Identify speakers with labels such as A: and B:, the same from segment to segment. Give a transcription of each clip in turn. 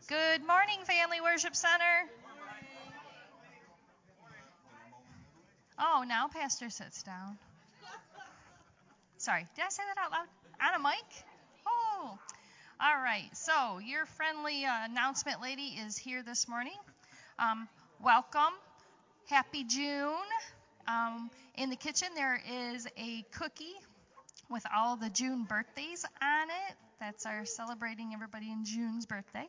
A: Good morning, Family Worship Center. Oh, now Pastor sits down. Sorry, did I say that out loud? On a mic? Oh, all right. So your friendly announcement lady is here this morning. Welcome. Happy June. In the kitchen there is a cookie with all the June birthdays on it. That's our celebrating everybody in June's birthday.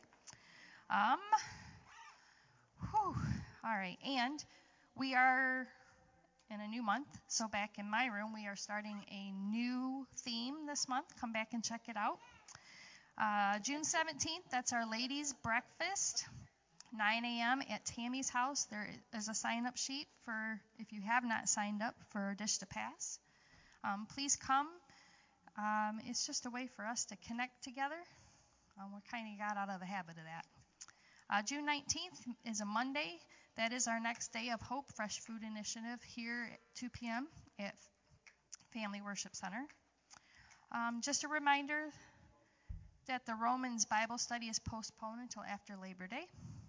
A: All right, and we are in a new month, so back in my room we are starting a new theme this month. Come back and check it out. June 17th, that's our ladies' breakfast, 9 a.m. at Tammy's house. There is a sign-up sheet for if you have not signed up for a Dish to Pass. Please come. It's just a way for us to connect together. We kind of got out of the habit of that. June 19th is a Monday. That is our next day of Hope Fresh Food Initiative here at 2 p.m. at Family Worship Center. Just a reminder that the Romans Bible study is postponed until after Labor Day.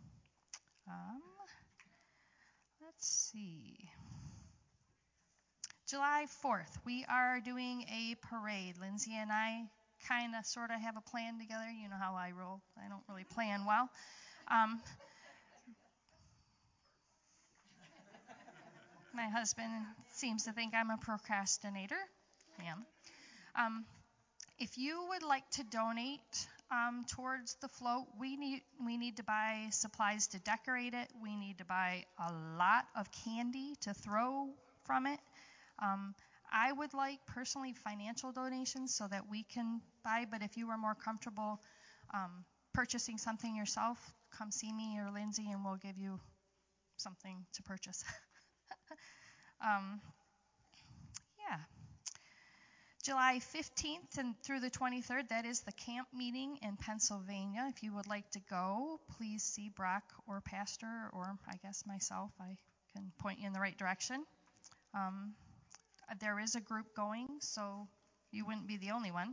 A: Let's see. July 4th, we are doing a parade. Lindsay and I kind of sort of have a plan together. You know how I roll. I don't really plan well. My husband seems to think I'm a procrastinator. I am. If you would like to donate towards the float, we need to buy supplies to decorate it. We need to buy a lot of candy to throw from it. I would like personally financial donations so that we can buy, but if you are more comfortable purchasing something yourself, come see me or Lindsay and we'll give you something to purchase. Yeah. July 15th and through the 23rd, that is the camp meeting in Pennsylvania. If you would like to go, please see Brock or Pastor or I guess myself. I can point you in the right direction. There is a group going, so you wouldn't be the only one.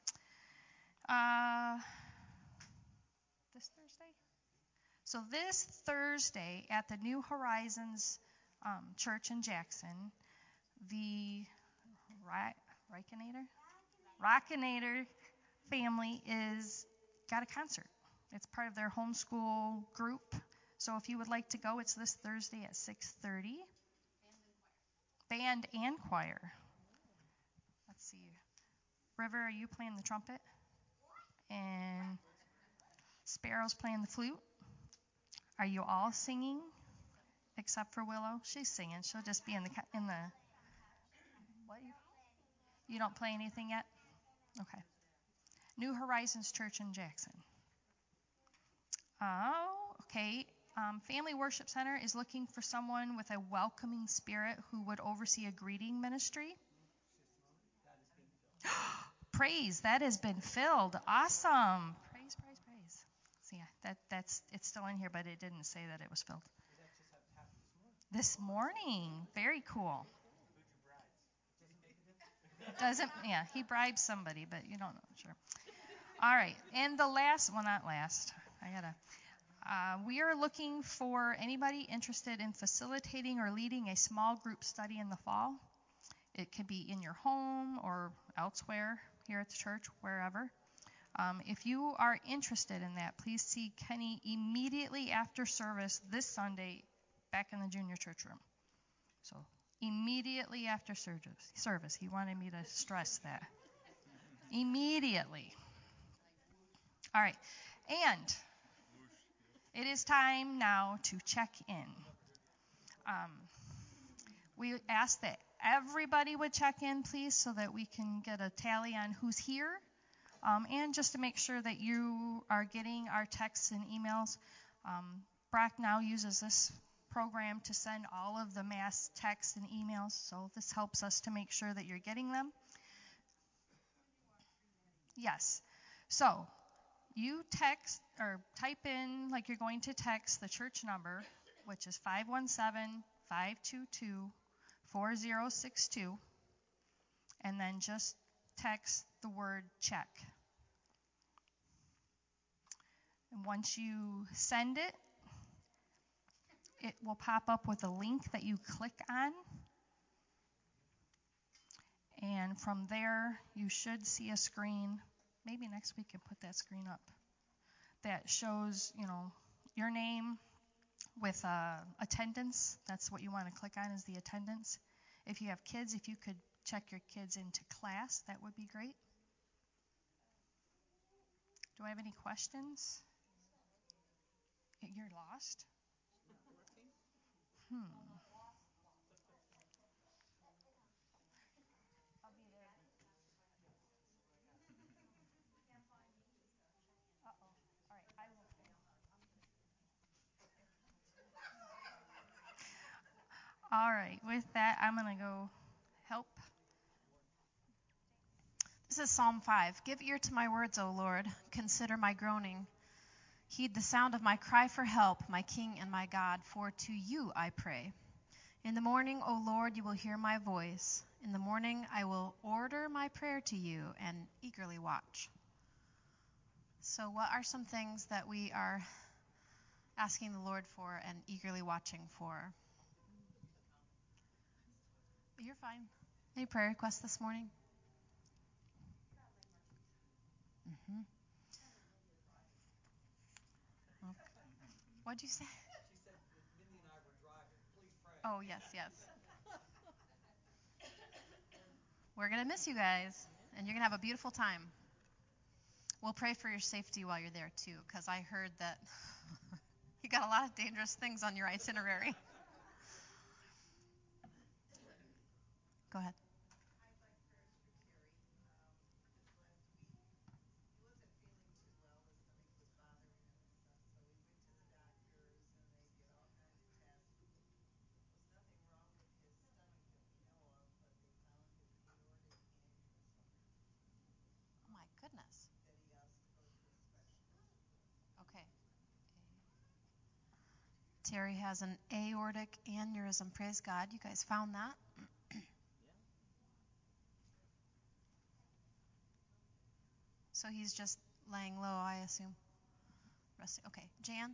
A: This Thursday? So this Thursday at the New Horizons Church in Jackson, the Rockinator family is got a concert. It's part of their homeschool group. So if you would like to go, it's this Thursday at 6:30. Band and choir. Let's see. River, are you playing the trumpet? And Sparrow's playing the flute. Are you all singing? Except for Willow, she's singing. She'll just be in the. What? You don't play anything yet? Okay. New Horizons Church in Jackson. Oh, okay. Family Worship Center is looking for someone with a welcoming spirit who would oversee a greeting ministry. Praise, that has been filled. Awesome. Praise. So yeah, it's still in here, but it didn't say that it was filled. This morning. Very cool. He bribed somebody, but you don't know, sure. All right, and the last, well, not last, we are looking for anybody interested in facilitating or leading a small group study in the fall. It could be in your home or elsewhere here at the church, wherever. If you are interested in that, please see Kenny immediately after service this Sunday back in the junior church room. So immediately after service. He wanted me to stress that. Immediately. All right. And it is time now to check in. We ask that everybody would check in, please, so that we can get a tally on who's here. And just to make sure that you are getting our texts and emails. Brock now uses this program to send all of the mass texts and emails, so this helps us to make sure that you're getting them. Yes. So you text or type in like you're going to text the church number, which is 517-522-4062, and then just text the word check. And once you send it, it will pop up with a link that you click on. And from there, you should see a screen. Maybe next week you put that screen up that shows, your name with attendance. That's what you want to click on is the attendance. If you have kids, if you could check your kids into class, that would be great. Do I have any questions? You're lost? Hmm. I'll be there. Uh-oh. All right, I will. All right, with that, I'm going to go help.
B: This is Psalm 5. Give ear to my words, O Lord. Consider my groaning. Heed the sound of my cry for help, my King and my God, for to you I pray. In the morning, O Lord, you will hear my voice. In the morning, I will order my prayer to you and eagerly watch. So, what are some things that we are asking the Lord for and eagerly watching for? You're fine. Any prayer requests this morning? Mm-hmm. What'd you say?
C: She said that Mindy and I were driving. Please pray.
B: Oh, yes, yes. We're going to miss you guys, and you're going to have a beautiful time. We'll pray for your safety while you're there, too, because I heard that you got a lot of dangerous things on your itinerary. Go ahead. Oh, my goodness. Okay. Terry has an aortic aneurysm. Praise God. You guys found that? So he's just laying low, I assume. Resting. Okay. Jan?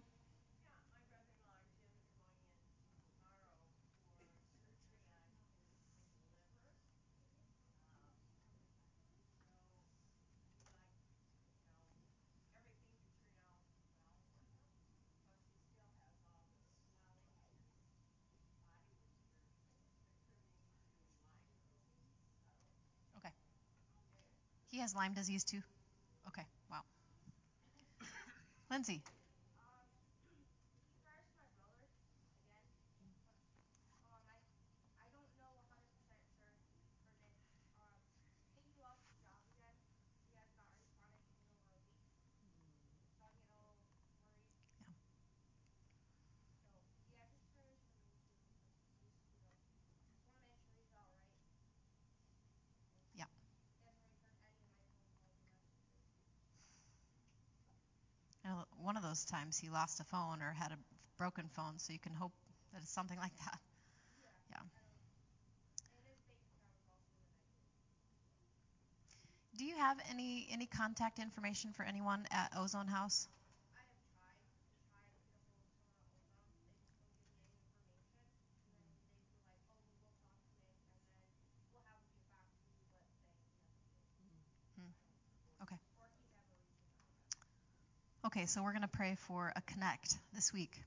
B: Okay. He has Lyme disease too? Okay. Wow. Lindsay? Yeah. Yeah. One of those times he lost a phone or had a broken phone, so you can hope that it's something like that. Yeah. Do you have any contact information for anyone at Ozone House? Hmm. Okay. Okay, so we're going to pray for a connect this week.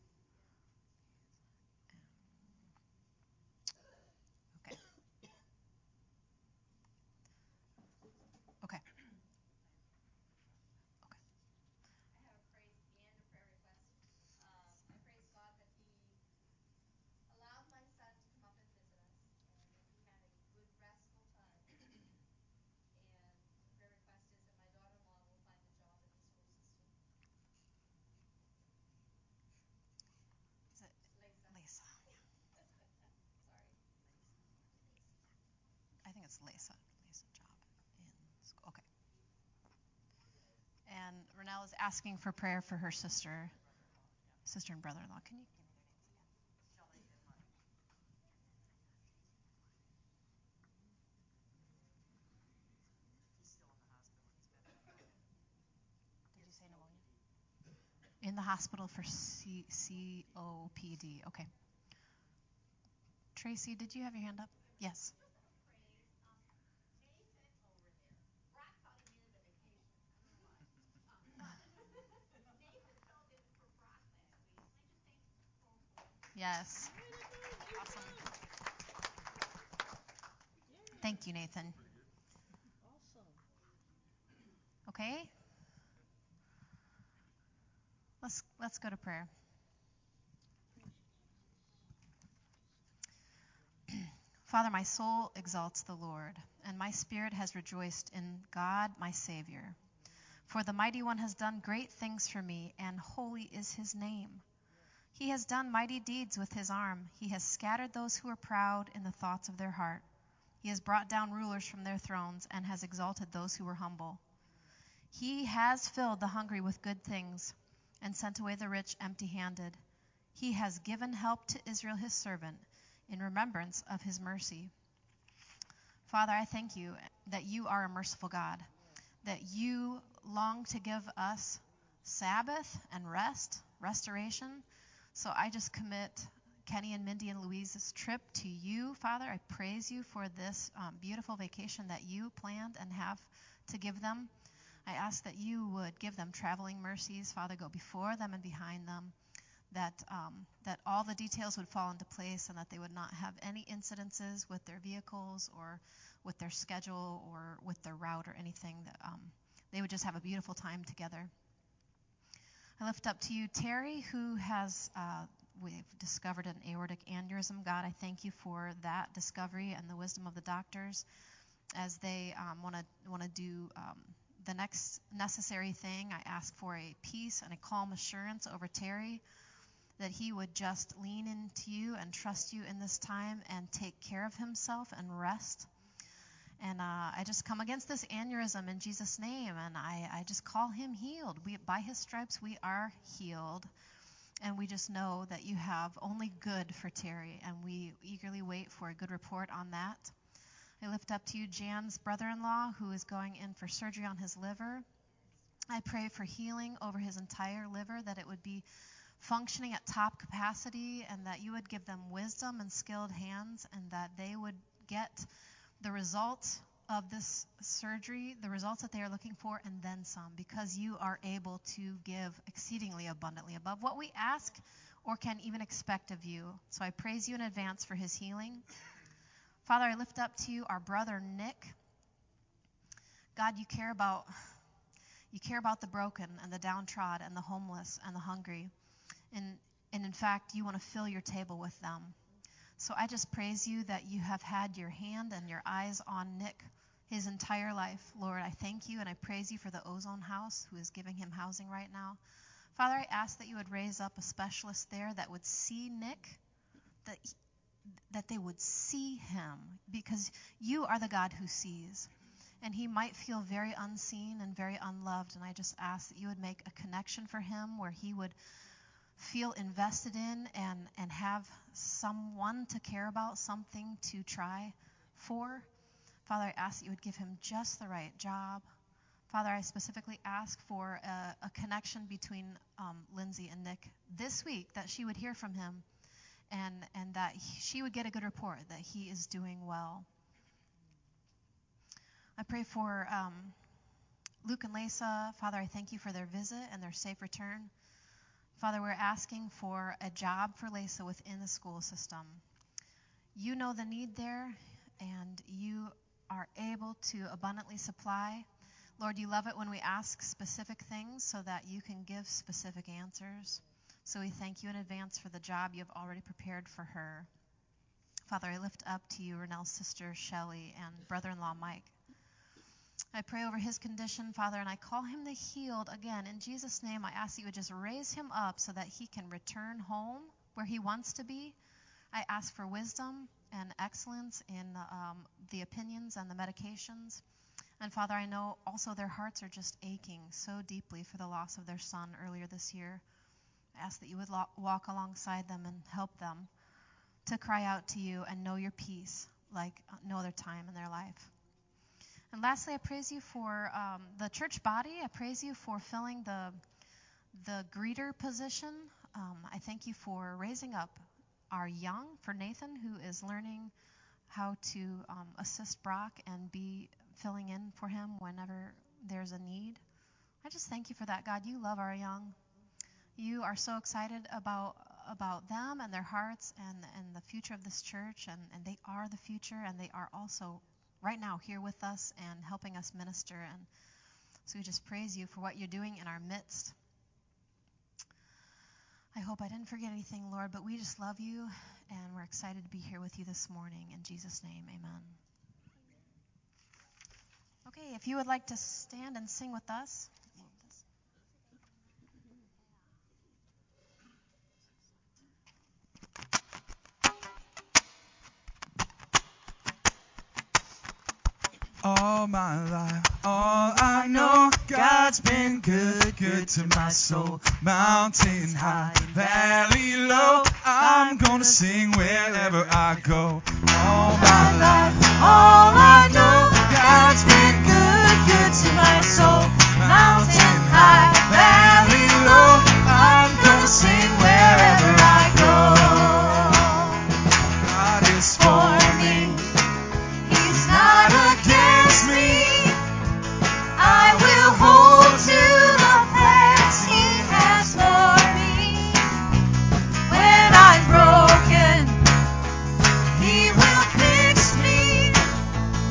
B: Okay. Okay. Okay. Is it Lisa? I think it's Lisa. Lisa job in school. Okay. And Renelle is asking for prayer for her sister and brother-in-law. Can you give me their names again? Did you say pneumonia? in the hospital for COPD. Okay. Tracy, did you have your hand up? Yes. Yes. Awesome. Thank you, Nathan. Okay. Let's go to prayer. Father, my soul exalts the Lord, and my spirit has rejoiced in God, my Savior. For the Mighty One has done great things for me, and holy is his name. He has done mighty deeds with his arm. He has scattered those who are proud in the thoughts of their heart. He has brought down rulers from their thrones and has exalted those who were humble. He has filled the hungry with good things and sent away the rich empty-handed. He has given help to Israel his servant in remembrance of his mercy. Father, I thank you that you are a merciful God, that you long to give us Sabbath and rest, restoration. So I just commit Kenny and Mindy and Louise's trip to you, Father. I praise you for this beautiful vacation that you planned and have to give them. I ask that you would give them traveling mercies, Father, go before them and behind them, that all the details would fall into place and that they would not have any incidences with their vehicles or with their schedule or with their route or anything, that they would just have a beautiful time together. I lift up to you Terry, who has, we've discovered an aortic aneurysm. God, I thank you for that discovery and the wisdom of the doctors as they want to do the next necessary thing. I ask for a peace and a calm assurance over Terry, that he would just lean into you and trust you in this time and take care of himself and rest. And I just come against this aneurysm in Jesus' name, and I just call him healed. By his stripes, we are healed. And we just know that you have only good for Terry, and we eagerly wait for a good report on that. I lift up to you Jan's brother-in-law, who is going in for surgery on his liver. I pray for healing over his entire liver, that it would be functioning at top capacity, and that you would give them wisdom and skilled hands, and that they would get the results of this surgery, the results that they are looking for, and then some, because you are able to give exceedingly abundantly above what we ask or can even expect of you. So I praise you in advance for his healing. Father, I lift up to you our brother Nick. God, you care about the broken and the downtrodden and the homeless and the hungry. And in fact, you want to fill your table with them. So I just praise you that you have had your hand and your eyes on Nick his entire life. Lord, I thank you and I praise you for the Ozone House, who is giving him housing right now. Father, I ask that you would raise up a specialist there that would see Nick, that they would see him, because you are the God who sees. And he might feel very unseen and very unloved, and I just ask that you would make a connection for him where he would feel invested in and have someone to care about, something to try for. Father, I ask that you would give him just the right job. Father, I specifically ask for a connection between Lindsay and Nick this week, that she would hear from him and that she would get a good report that he is doing well. I pray for Luke and Lisa. Father, I thank you for their visit and their safe return. Father, we're asking for a job for Lisa within the school system. You know the need there, and you are able to abundantly supply. Lord, you love it when we ask specific things so that you can give specific answers. So we thank you in advance for the job you have already prepared for her. Father, I lift up to you Renell's sister, Shelley, and brother-in-law, Mike. I pray over his condition, Father, and I call him the healed. Again, in Jesus' name, I ask that you would just raise him up so that he can return home where he wants to be. I ask for wisdom and excellence in the opinions and the medications. And Father, I know also their hearts are just aching so deeply for the loss of their son earlier this year. I ask that you would walk alongside them and help them to cry out to you and know your peace like no other time in their life. And lastly, I praise you for the church body. I praise you for filling the greeter position. I thank you for raising up our young, for Nathan, who is learning how to assist Brock and be filling in for him whenever there's a need. I just thank you for that, God. You love our young. You are so excited about them and their hearts and the future of this church, and they are the future, and they are also right now here with us and helping us minister. And so we just praise you for what you're doing in our midst. I hope I didn't forget anything, Lord, but we just love you, and we're excited to be here with you this morning. In Jesus' name, amen. Okay, if you would like to stand and sing with us.
D: All my life, all I know, God's been good, good to my soul. Mountain high, valley low, I'm gonna sing wherever I go. All my life, all I know, God's been good, good to my soul. Mountain high, valley low, I'm gonna sing wherever I go. God is for me. He's not against me. I will hold to the plans He has for me. When I'm broken, He will fix me.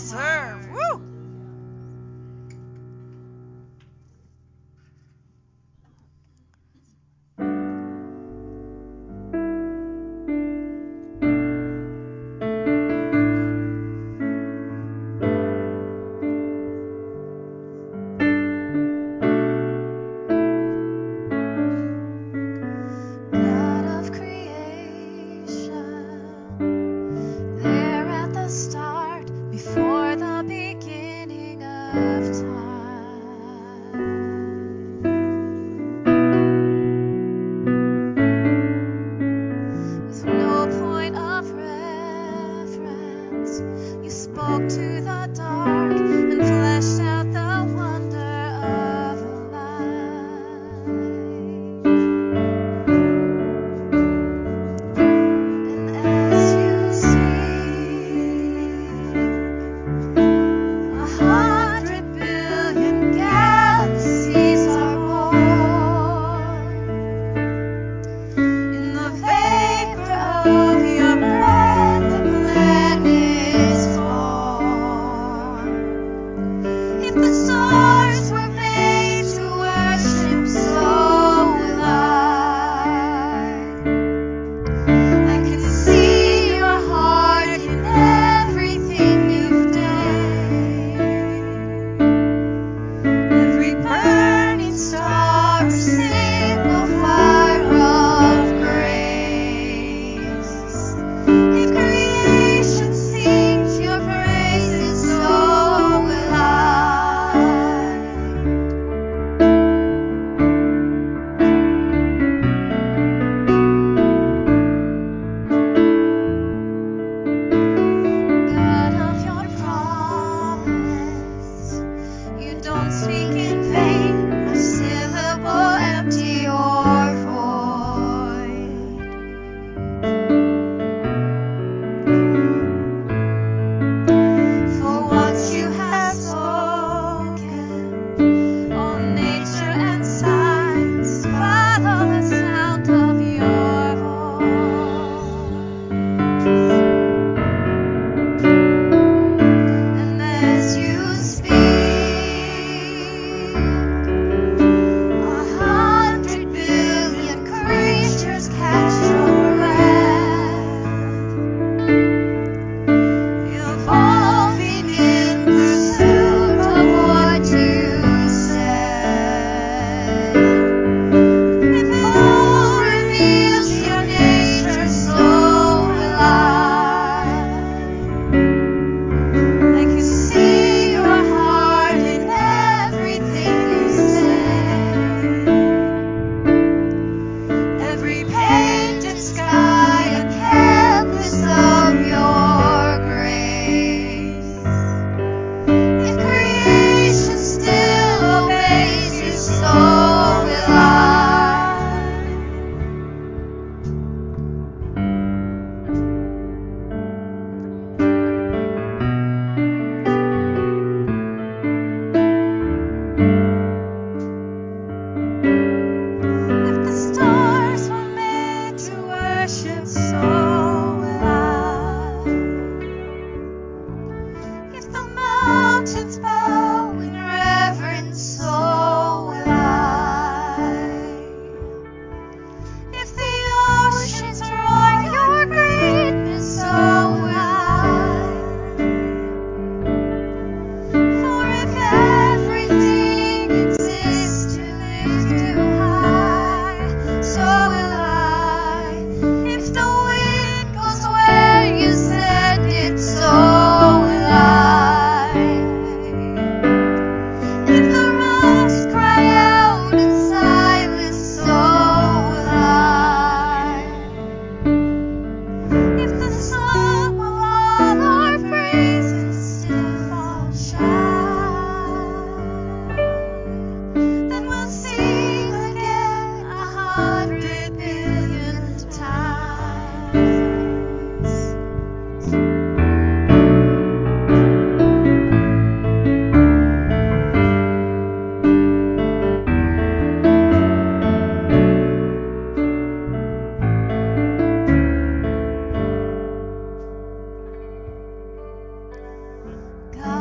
B: serve. Woo!
E: God of creation, there at the start, before the beginning.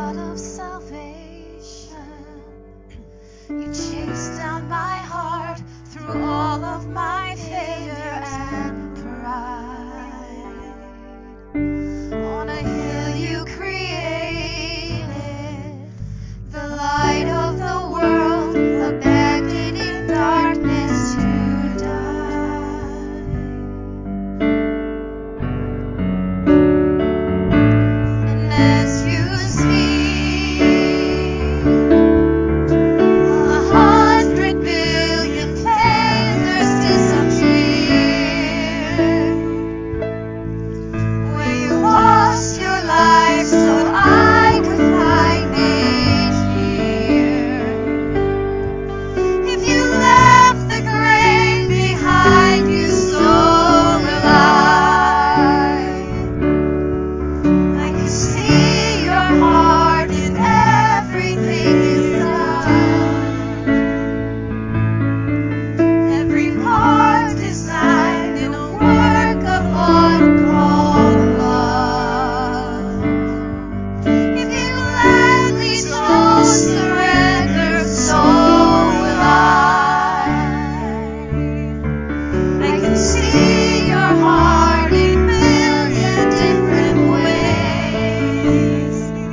B: God of salvation, you chased down my heart through all of my failure and pride. On a hill you created the light of the world, abandoned in darkness to die. And as you speak, 100 billion failures disappear. Where you lost your life so I could find it here. If you left the grave behind you, so will I. I can see your heart in everything you've done. Every part designed in a work of uncalled love. If you gladly chose surrender, so will I. I can see your heart in million different ways.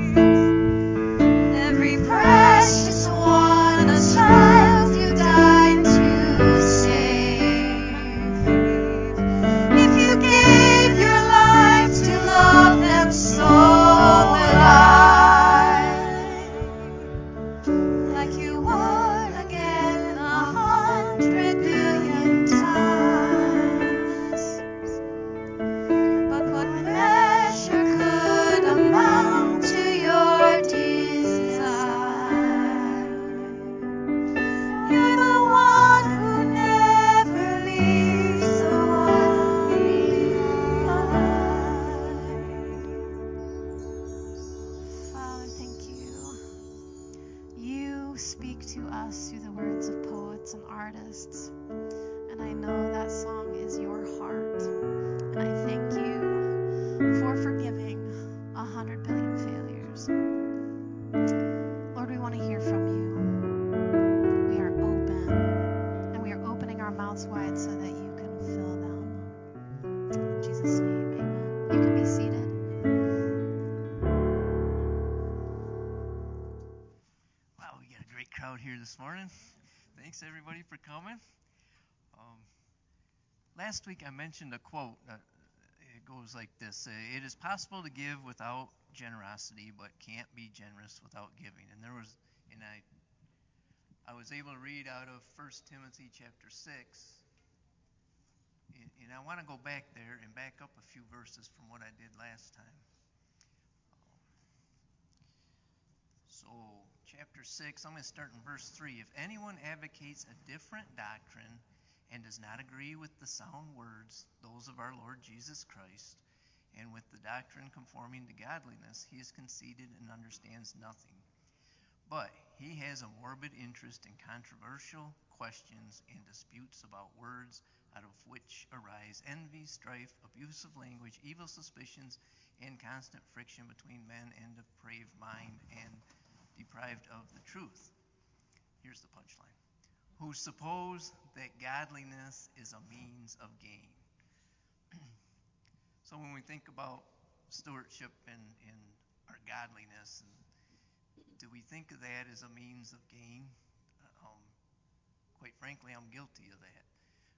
B: Every precious one, a child you died to save. If you gave your life to love them, so will I. Like you would again 100 billion times. But what measure could amount to your desire? You're the one who never leaves the one behind. Father, thank you. You speak to us through the words of poets and artists. And I know that song is your heart. And I thank you for forgiving 100 billion failures. Lord, we want to hear from you. We are open, and we are opening our mouths wide so that you can fill them. In Jesus' name, amen. You can be seated.
E: Wow, we got a great crowd here this morning. Thanks everybody for coming. Last week I mentioned a quote. It goes like this: "It is possible to give without generosity, but can't be generous without giving." And I was able to read out of 1 Timothy chapter 6, and I want to go back there and back up a few verses from what I did last time. So, chapter 6, I'm going to start in verse 3. "If anyone advocates a different doctrine and does not agree with the sound words, those of our Lord Jesus Christ, and with the doctrine conforming to godliness, he is conceited and understands nothing. But he has a morbid interest in controversial questions and disputes about words, out of which arise envy, strife, abuse of language, evil suspicions, and constant friction between men, and depraved mind, and deprived of the truth." Here's the punchline: "Who suppose that godliness is a means of gain." So when we think about stewardship and our godliness, do we think of that as a means of gain? Quite frankly, I'm guilty of that.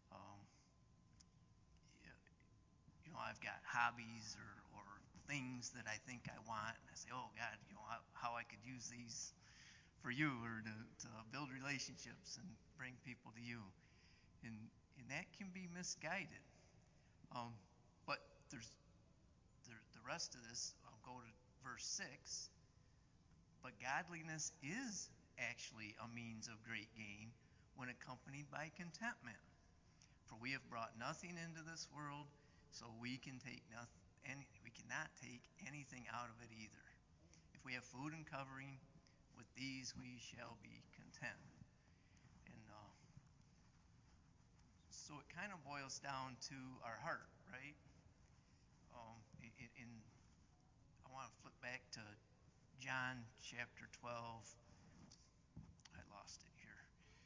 E: I've got hobbies or things that I think I want, and I say, "Oh God, how I could use these for you, or to build relationships and bring people to you," and that can be misguided. But there's the rest of this. I'll go to verse 6. "But godliness is actually a means of great gain when accompanied by contentment. For we have brought nothing into this world, so we cannot take anything out of it either. If we have food and covering, with these we shall be content." And so it kind of boils down to our heart, right? I want to flip back to John chapter 12. I lost it here.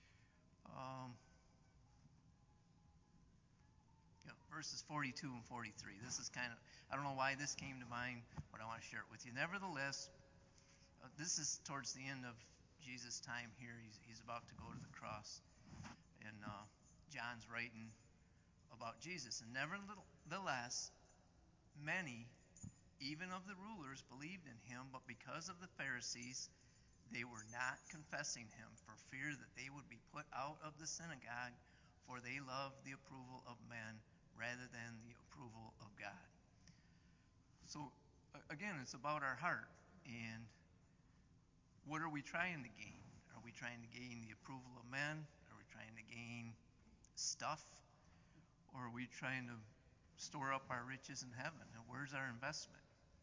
E: Verses 42 and 43. This is kind of, I don't know why this came to mind, but I want to share it with you. Nevertheless, this is towards the end of Jesus' time here. He's about to go to the cross. And John's writing about Jesus. And nevertheless, many, even of the rulers, believed in him, but because of the Pharisees, they were not confessing him for fear that they would be put out of the synagogue, for they loved the approval of men rather than the approval of God. So, again, it's about our heart. And what are we trying to gain? Are we trying to gain the approval of men? Are we trying to gain stuff? Or are we trying to store up our riches in heaven? And where's our investment?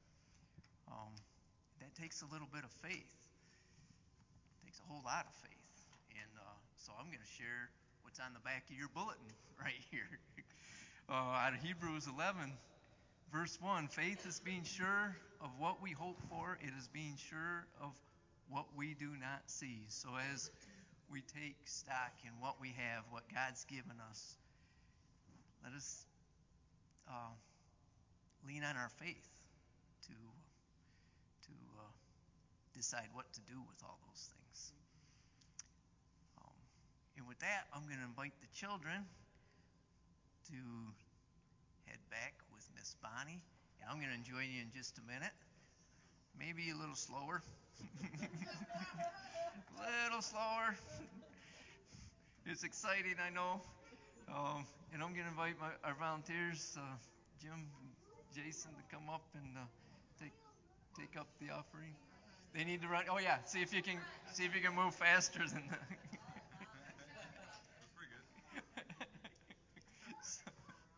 E: That takes a little bit of faith. It takes a whole lot of faith. And so I'm going to share what's on the back of your bulletin right here. Out of Hebrews 11, verse 1, faith is being sure of what we hope for. It is being sure of what we do not see. So as we take stock in what we have, what God's given us, let us lean on our faith to decide what to do with all those things. And with that, I'm going to invite the children to head back with Miss Bonnie. And I'm going to join you in just a minute. Maybe a little slower. A little slower. It's exciting, I know. And I'm going to invite our volunteers, Jim and Jason, to come up and take up the offering. They need to run. Oh yeah, see if you can move faster than the.
D: That's pretty good.
E: So,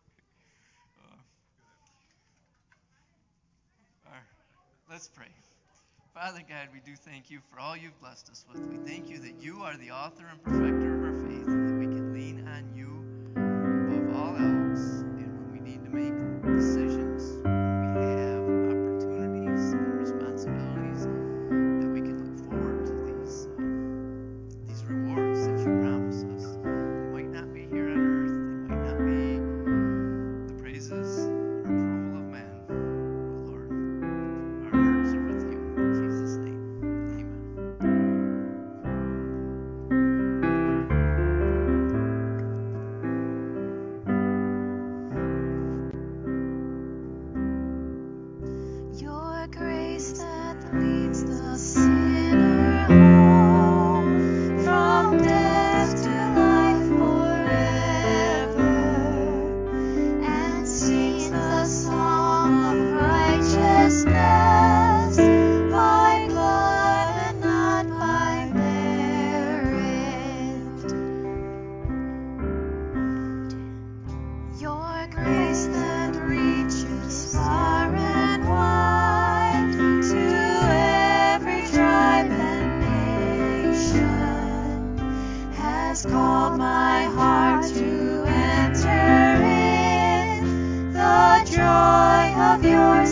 E: all right, let's pray. Father God, we do thank you for all you've blessed us with. We thank you that you are the author and perfecter of our faith, and that we can lean on you above all else. And when we need to make decisions, when we have opportunities and responsibilities, that we can look forward to these rewards that you promise us. They might not be here on earth. They might not be the praises or approval of men. But Lord, our hearts are with you. In Jesus' name, amen.
B: Your grace that leads the sinner home from death to life forever, and sings the song of righteousness by blood and not by merit. Your grace that reaches far and wide to every tribe and nation has called my heart to enter in the joy of your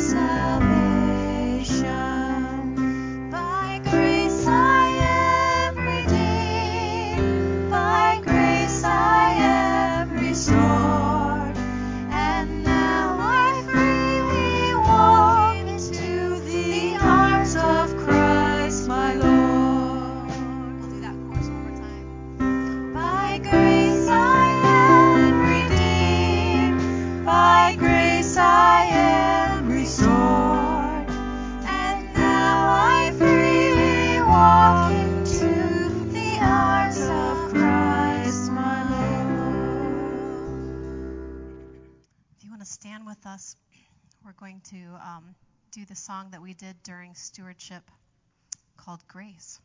B: salvation. By grace I am redeemed, by grace I am restored, and now I freely walk into the arms of Christ my Lord. We'll do that chorus one more time. By grace I am redeemed, by grace I am restored, and now I freely walk into the arms of Christ my Lord. If you want to stand with us, we're going to do the song that we did during stewardship called Grace.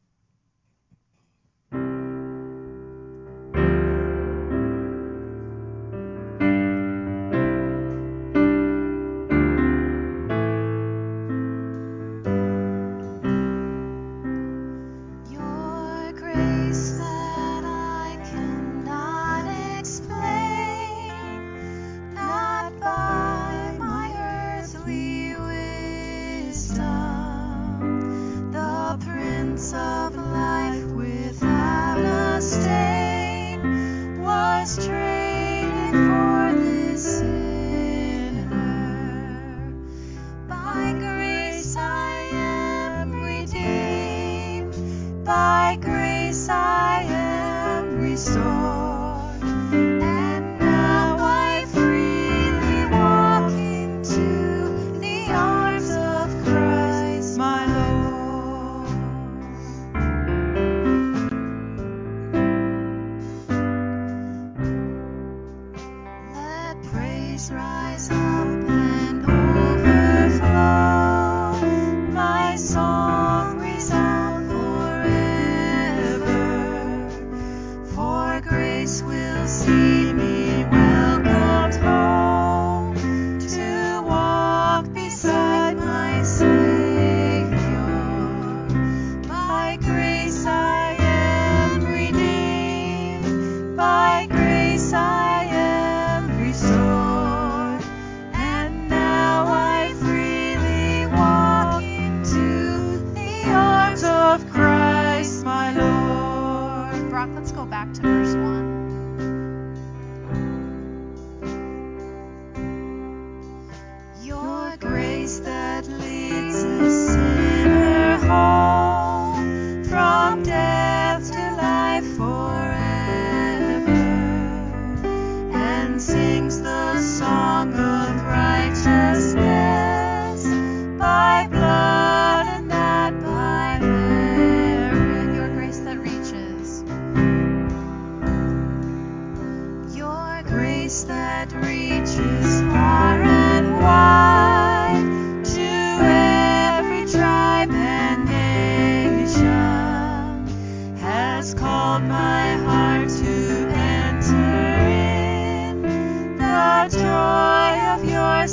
B: Your grace that I cannot explain, not by my earthly wisdom, Brock, let's go back to verse 1. Your grace that leads a sinner home from death to life forever, and sings the song of righteousness by blood and not by merit. Your grace that reaches. Your grace that reaches far and wide to every tribe and nation has called my heart to enter in the joy of your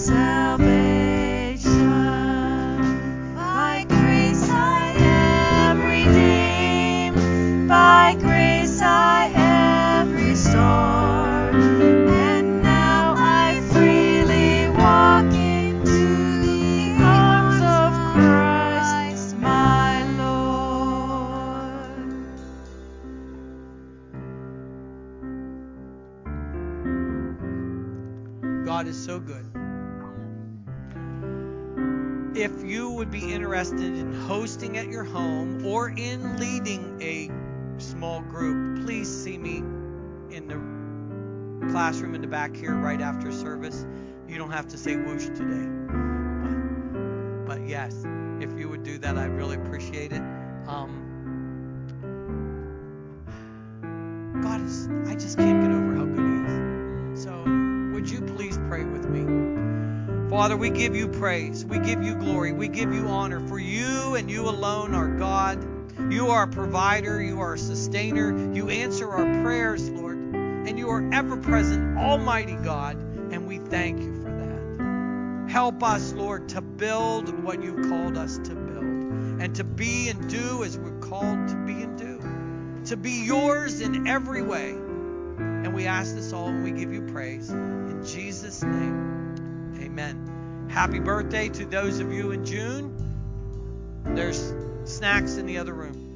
B: salvation. By grace I am redeemed, by grace I am restored, and now I freely walk into the arms of Christ my Lord.
C: God is so good. If you would be interested in hosting at your home or in leading a small group, please see me in the classroom in the back here right after service. You don't have to say whoosh today. But yes, if you would do that, I'd really appreciate it. God is, I just can't get over how good He is. So would you please pray with me? Father, we give you praise. We give you glory. We give you honor, for you and you alone are God. You are a provider. You are a sustainer. You answer our prayers, Lord. And you are ever-present, almighty God. And we thank you for that. Help us, Lord, to build what you called us to build. And to be and do as we're called to be and do. To be yours in every way. And we ask this all and we give you praise. In Jesus' name. Amen. Happy birthday to those of you in June. There's snacks in the other room.